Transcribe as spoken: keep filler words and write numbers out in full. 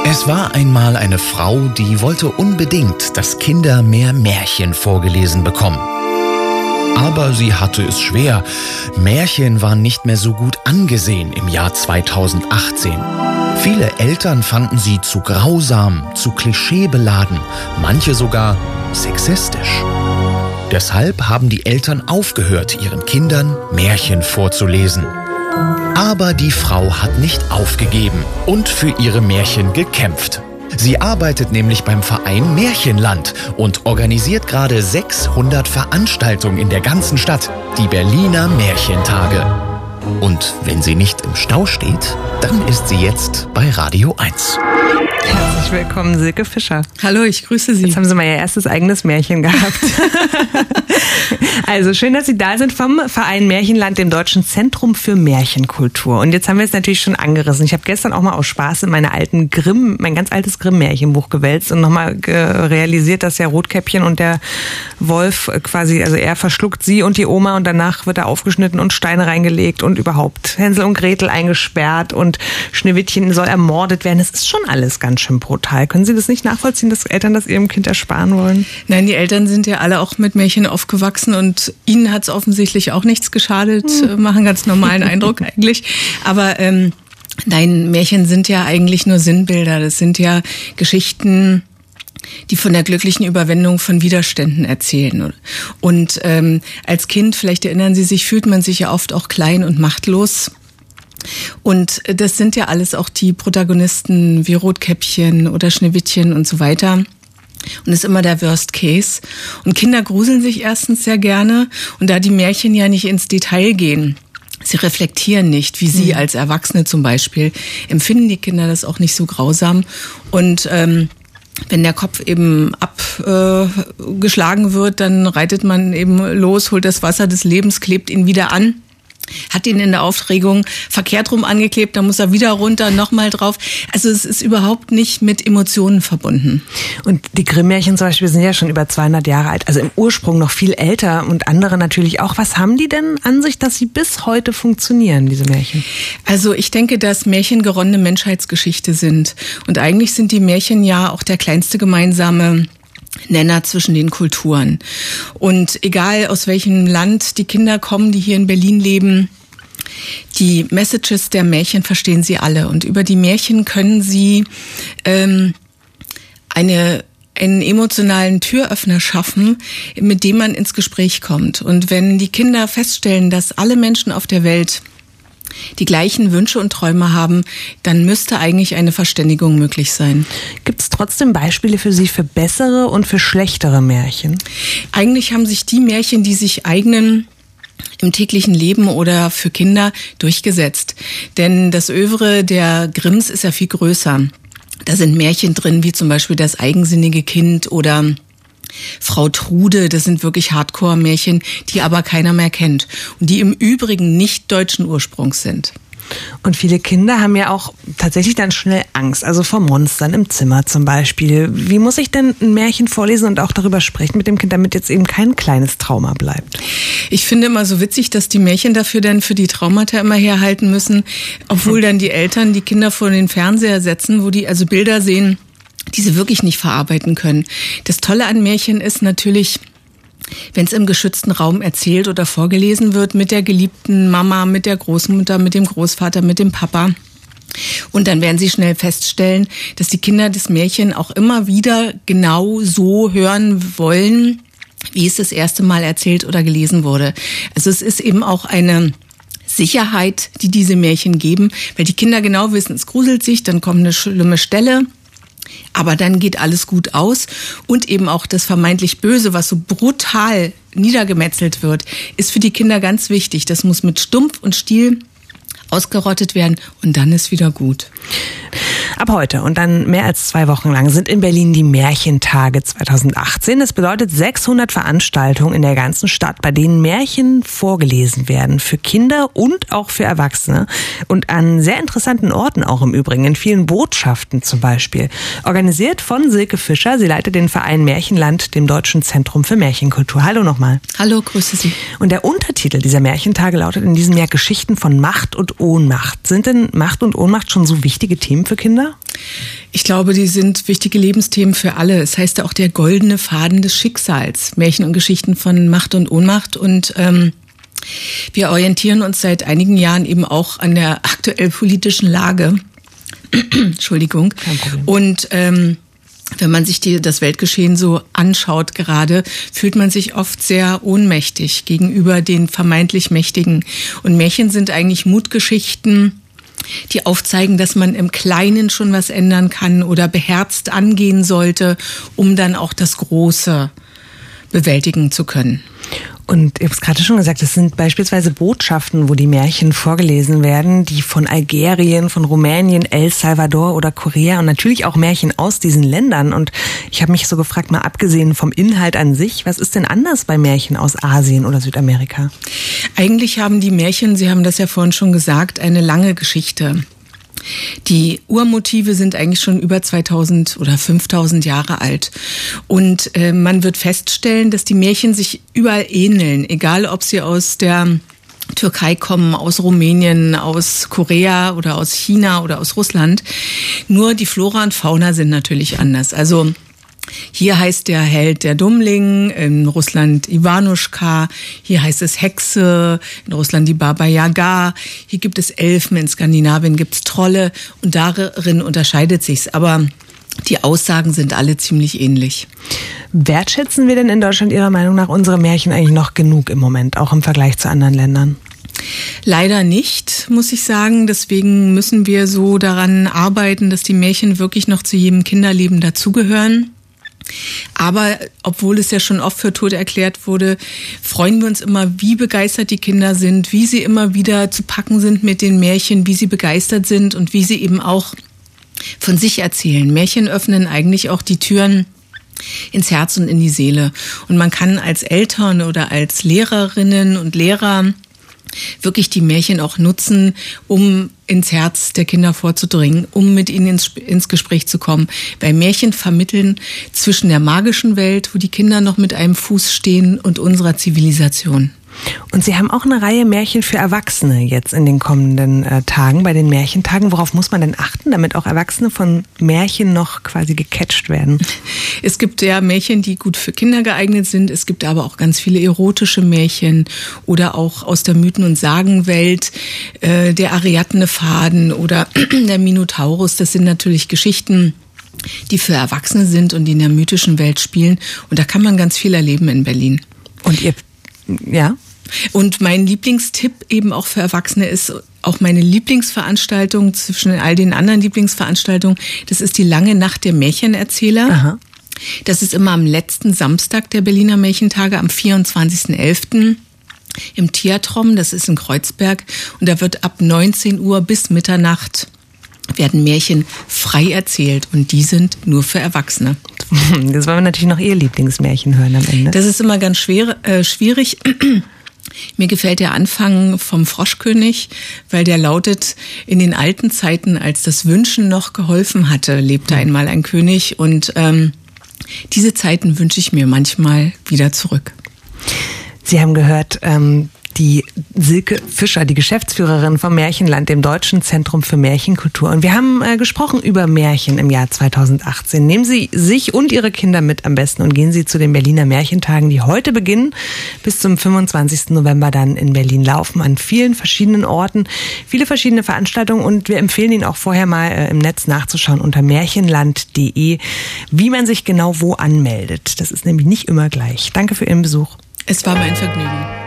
Es war einmal eine Frau, die wollte unbedingt, dass Kinder mehr Märchen vorgelesen bekommen. Aber sie hatte es schwer. Märchen waren nicht mehr so gut angesehen im Jahr zweitausendachtzehn. Viele Eltern fanden sie zu grausam, zu klischeebeladen, manche sogar sexistisch. Deshalb haben die Eltern aufgehört, ihren Kindern Märchen vorzulesen. Aber die Frau hat nicht aufgegeben und für ihre Märchen gekämpft. Sie arbeitet nämlich beim Verein Märchenland und organisiert gerade sechshundert Veranstaltungen in der ganzen Stadt, die Berliner Märchentage. Und wenn sie nicht im Stau steht, dann ist sie jetzt bei Radio eins. Herzlich willkommen, Silke Fischer. Hallo, ich grüße Sie. Jetzt haben Sie mal Ihr erstes eigenes Märchen gehabt. Also schön, dass Sie da sind vom Verein Märchenland, dem Deutschen Zentrum für Märchenkultur. Und jetzt haben wir es natürlich schon angerissen. Ich habe gestern auch mal aus Spaß in meine alten Grimm, mein ganz altes Grimm-Märchenbuch gewälzt und nochmal realisiert, dass ja Rotkäppchen und der Wolf quasi, also er verschluckt sie und die Oma und danach wird er aufgeschnitten und Steine reingelegt und überhaupt Hänsel und Gretel eingesperrt und Schneewittchen soll ermordet werden. Das ist schon alles ganz schön brutal. Können Sie das nicht nachvollziehen, dass Eltern das ihrem Kind ersparen wollen? Nein, die Eltern sind ja alle auch mit Märchen aufgewachsen und ihnen hat es offensichtlich auch nichts geschadet, hm. machen ganz normalen Eindruck eigentlich. Aber ähm, nein, Märchen sind ja eigentlich nur Sinnbilder. Das sind ja Geschichten, die von der glücklichen Überwindung von Widerständen erzählen. Und ähm, als Kind, vielleicht erinnern Sie sich, fühlt man sich ja oft auch klein und machtlos. Und das sind ja alles auch die Protagonisten wie Rotkäppchen oder Schneewittchen und so weiter. Und ist immer der Worst Case. Und Kinder gruseln sich erstens sehr gerne. Und da die Märchen ja nicht ins Detail gehen, sie reflektieren nicht, wie Sie als Erwachsene zum Beispiel, empfinden die Kinder das auch nicht so grausam. Und ähm, wenn der Kopf eben abgeschlagen äh, wird, dann reitet man eben los, holt das Wasser des Lebens, klebt ihn wieder an. Hat ihn in der Aufregung verkehrt rum angeklebt, dann muss er wieder runter, nochmal drauf. Also es ist überhaupt nicht mit Emotionen verbunden. Und die Grimm-Märchen zum Beispiel sind ja schon über zweihundert Jahre alt, also im Ursprung noch viel älter und andere natürlich auch. Was haben die denn an sich, dass sie bis heute funktionieren, diese Märchen? Also ich denke, dass Märchen geronnene Menschheitsgeschichte sind. Und eigentlich sind die Märchen ja auch der kleinste gemeinsame Nenner zwischen den Kulturen. Und egal aus welchem Land die Kinder kommen, die hier in Berlin leben, die Messages der Märchen verstehen sie alle. Und über die Märchen können sie ähm, eine einen emotionalen Türöffner schaffen, mit dem man ins Gespräch kommt. Und wenn die Kinder feststellen, dass alle Menschen auf der Welt die gleichen Wünsche und Träume haben, dann müsste eigentlich eine Verständigung möglich sein. Gibt es trotzdem Beispiele für Sie für bessere und für schlechtere Märchen? Eigentlich haben sich die Märchen, die sich eignen im täglichen Leben oder für Kinder, durchgesetzt. Denn das Övre der Grimms ist ja viel größer. Da sind Märchen drin, wie zum Beispiel Das eigensinnige Kind oder Frau Trude, das sind wirklich Hardcore-Märchen, die aber keiner mehr kennt und die im Übrigen nicht deutschen Ursprungs sind. Und viele Kinder haben ja auch tatsächlich dann schnell Angst, also vor Monstern im Zimmer zum Beispiel. Wie muss ich denn ein Märchen vorlesen und auch darüber sprechen mit dem Kind, damit jetzt eben kein kleines Trauma bleibt? Ich finde immer so witzig, dass die Märchen dafür dann für die Traumata immer herhalten müssen, obwohl dann die Eltern die Kinder vor den Fernseher setzen, wo die also Bilder sehen, die sie wirklich nicht verarbeiten können. Das Tolle an Märchen ist natürlich, wenn es im geschützten Raum erzählt oder vorgelesen wird, mit der geliebten Mama, mit der Großmutter, mit dem Großvater, mit dem Papa. Und dann werden sie schnell feststellen, dass die Kinder das Märchen auch immer wieder genau so hören wollen, wie es das erste Mal erzählt oder gelesen wurde. Also es ist eben auch eine Sicherheit, die diese Märchen geben, weil die Kinder genau wissen, es gruselt sich, dann kommt eine schlimme Stelle. Aber dann geht alles gut aus und eben auch das vermeintlich Böse, was so brutal niedergemetzelt wird, ist für die Kinder ganz wichtig. Das muss mit Stumpf und Stiel ausgerottet werden und dann ist wieder gut. Ab heute und dann mehr als zwei Wochen lang sind in Berlin die Märchentage zweitausendachtzehn. Das bedeutet sechshundert Veranstaltungen in der ganzen Stadt, bei denen Märchen vorgelesen werden für Kinder und auch für Erwachsene. Und an sehr interessanten Orten auch im Übrigen, in vielen Botschaften zum Beispiel. Organisiert von Silke Fischer. Sie leitet den Verein Märchenland, dem Deutschen Zentrum für Märchenkultur. Hallo nochmal. Hallo, grüße Sie. Und der Untertitel dieser Märchentage lautet in diesem Jahr Geschichten von Macht und Ohnmacht. Sind denn Macht und Ohnmacht schon so wichtige Themen für Kinder? Ich glaube, die sind wichtige Lebensthemen für alle. Es heißt ja auch der goldene Faden des Schicksals. Märchen und Geschichten von Macht und Ohnmacht. Und ähm, wir orientieren uns seit einigen Jahren eben auch an der aktuell politischen Lage. Entschuldigung. Kein Problem. Und ähm, wenn man sich die, das Weltgeschehen so anschaut gerade, fühlt man sich oft sehr ohnmächtig gegenüber den vermeintlich Mächtigen. Und Märchen sind eigentlich Mutgeschichten, die aufzeigen, dass man im Kleinen schon was ändern kann oder beherzt angehen sollte, um dann auch das Große bewältigen zu können. Und ich habe es gerade schon gesagt, es sind beispielsweise Botschaften, wo die Märchen vorgelesen werden, die von Algerien, von Rumänien, El Salvador oder Korea und natürlich auch Märchen aus diesen Ländern. Und ich habe mich so gefragt, mal abgesehen vom Inhalt an sich, was ist denn anders bei Märchen aus Asien oder Südamerika? Eigentlich haben die Märchen, Sie haben das ja vorhin schon gesagt, eine lange Geschichte. Die Urmotive sind eigentlich schon über zweitausend oder fünftausend Jahre alt. Und äh, man wird feststellen, dass die Märchen sich überall ähneln, egal ob sie aus der Türkei kommen, aus Rumänien, aus Korea oder aus China oder aus Russland. Nur die Flora und Fauna sind natürlich anders. Also hier heißt der Held der Dummling, in Russland Ivanuschka, hier heißt es Hexe, in Russland die Baba Yaga, hier gibt es Elfen, in Skandinavien gibt es Trolle und darin unterscheidet sich's. Aber die Aussagen sind alle ziemlich ähnlich. Wertschätzen wir denn in Deutschland Ihrer Meinung nach unsere Märchen eigentlich noch genug im Moment, auch im Vergleich zu anderen Ländern? Leider nicht, muss ich sagen. Deswegen müssen wir so daran arbeiten, dass die Märchen wirklich noch zu jedem Kinderleben dazugehören. Aber obwohl es ja schon oft für tot erklärt wurde, freuen wir uns immer, wie begeistert die Kinder sind, wie sie immer wieder zu packen sind mit den Märchen, wie sie begeistert sind und wie sie eben auch von sich erzählen. Märchen öffnen eigentlich auch die Türen ins Herz und in die Seele. Und man kann als Eltern oder als Lehrerinnen und Lehrer wirklich die Märchen auch nutzen, um ins Herz der Kinder vorzudringen, um mit ihnen ins, ins Gespräch zu kommen. Weil Märchen vermitteln zwischen der magischen Welt, wo die Kinder noch mit einem Fuß stehen, und unserer Zivilisation. Und Sie haben auch eine Reihe Märchen für Erwachsene jetzt in den kommenden äh, Tagen, bei den Märchentagen. Worauf muss man denn achten, damit auch Erwachsene von Märchen noch quasi gecatcht werden? Es gibt ja Märchen, die gut für Kinder geeignet sind. Es gibt aber auch ganz viele erotische Märchen oder auch aus der Mythen- und Sagenwelt. Äh, der Ariadne Faden oder der Minotaurus, das sind natürlich Geschichten, die für Erwachsene sind und die in der mythischen Welt spielen. Und da kann man ganz viel erleben in Berlin. Und ihr, ja? Und mein Lieblingstipp eben auch für Erwachsene ist auch meine Lieblingsveranstaltung zwischen all den anderen Lieblingsveranstaltungen. Das ist die Lange Nacht der Märchenerzähler. Aha. Das ist immer am letzten Samstag der Berliner Märchentage, am vierundzwanzigsten elften im Theatrom. Das ist in Kreuzberg. Und da wird ab neunzehn Uhr bis Mitternacht werden Märchen frei erzählt. Und die sind nur für Erwachsene. Das wollen wir natürlich noch Ihr Lieblingsmärchen hören am Ende. Das ist immer ganz schwer, äh, schwierig. Mir gefällt der Anfang vom Froschkönig, weil der lautet: In den alten Zeiten, als das Wünschen noch geholfen hatte, lebte einmal ein König. Und ähm, diese Zeiten wünsche ich mir manchmal wieder zurück. Sie haben gehört, ähm, die Silke Fischer, die Geschäftsführerin vom Märchenland, dem Deutschen Zentrum für Märchenkultur. Und wir haben äh, gesprochen über Märchen im Jahr zweitausendachtzehn. Nehmen Sie sich und Ihre Kinder mit am besten und gehen Sie zu den Berliner Märchentagen, die heute beginnen, bis zum fünfundzwanzigsten November dann in Berlin laufen, an vielen verschiedenen Orten, viele verschiedene Veranstaltungen. Und wir empfehlen Ihnen auch vorher mal äh, im Netz nachzuschauen unter märchenland punkt de, wie man sich genau wo anmeldet. Das ist nämlich nicht immer gleich. Danke für Ihren Besuch. Es war mein Vergnügen.